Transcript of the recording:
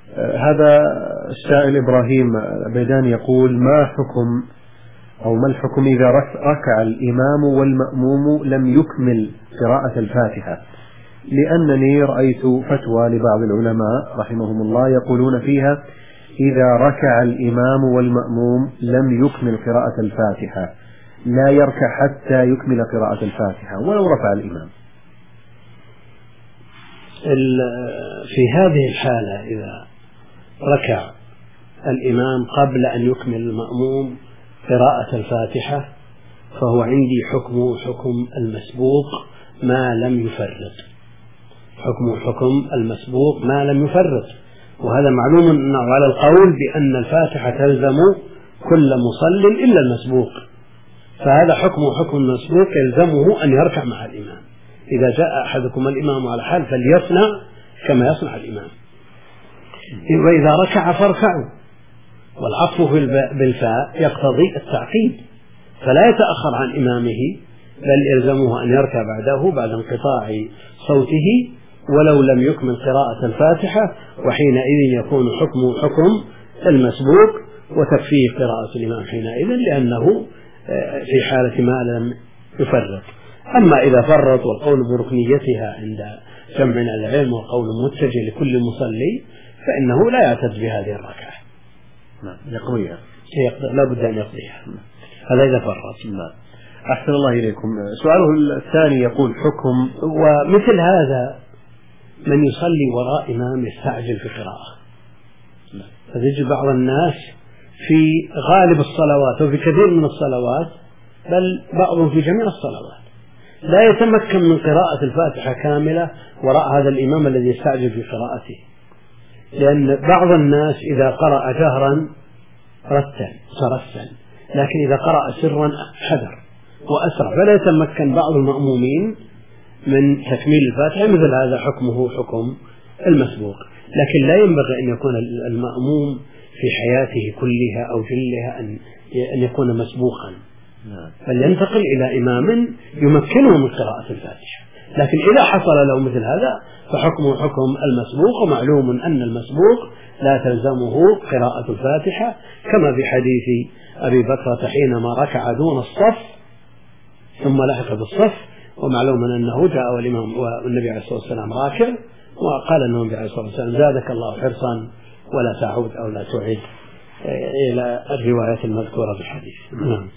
هذا السائل إبراهيم بيدان يقول: ما الحكم إذا ركع الإمام والمأموم لم يكمل قراءة الفاتحة؟ لأنني رأيت فتوى لبعض العلماء رحمهم الله يقولون فيها: إذا ركع الإمام والمأموم لم يكمل قراءة الفاتحة لا يركع حتى يكمل قراءة الفاتحة ولو رفع الإمام. في هذه الحالة إذا ركع الإمام قبل أن يكمل المأموم قراءة الفاتحة فهو عندي حكم المسبوق ما لم يفرط. حكم المسبوق ما لم يفرط، وهذا معلوم أنه على القول بأن الفاتحة تلزم كل مصل إلا المسبوق، فهذا حكم المسبوق يلزمه أن يركع مع الإمام. إذا جاء أحدكم الإمام على حال فليصنع كما يصنع الإمام، وإذا ركع فاركعوا، والعطف بالفاء يقتضي التعقيد، فلا يتأخر عن إمامه بل يلزمه أن يركع بعده بعد انقطاع صوته ولو لم يكمل قراءة الفاتحة، وحينئذ يكون حكم المسبوق وتكفيه قراءة الإمام حينئذ، لأنه في حالة ما لم يفرط. أما إذا فرط والقول بركنيتها عند جمع العلم والقول متجه لكل مصلي فإنه لا يعتد بهذه الركعة، يقضيها، لا بد أن يقضيها، هذا إذا فرط. أحسن الله إليكم. سؤاله الثاني يقول: حكم ومثل هذا من يصلي وراء إمام يستعجل في قراءة، فتجد بعض الناس في غالب الصلوات وفي كثير من الصلوات بل بعضهم في جميع الصلوات لا يتمكن من قراءة الفاتحة كاملة وراء هذا الإمام الذي يستعجل في قراءته، لأن بعض الناس إذا قرأ جهرا ترسل، لكن إذا قرأ سرا حذر وأسرع، فلا يتمكن بعض المأمومين من تكميل الفاتحة. مثل هذا حكمه حكم المسبوق، لكن لا ينبغي أن يكون المأموم في حياته كلها أو جلها أن يكون مسبوقا، بل ينتقل إلى إمام يمكنه من قراءة الفاتحة. لكن إذا حصل له مثل هذا فحكمه حكم المسبوق، ومعلوم أن المسبوق لا تلزمه قراءة الفاتحة، كما في حديث أبي بكر حينما ركع دون الصف ثم لحق بالصف، ومعلوم أنه جاء والإمام والنبي عليه الصلاة والسلام راكع، وقال النبي عليه الصلاة والسلام: زادك الله حرصا ولا تعود أو لا تعد، إلى الرواية المذكورة في الحديث.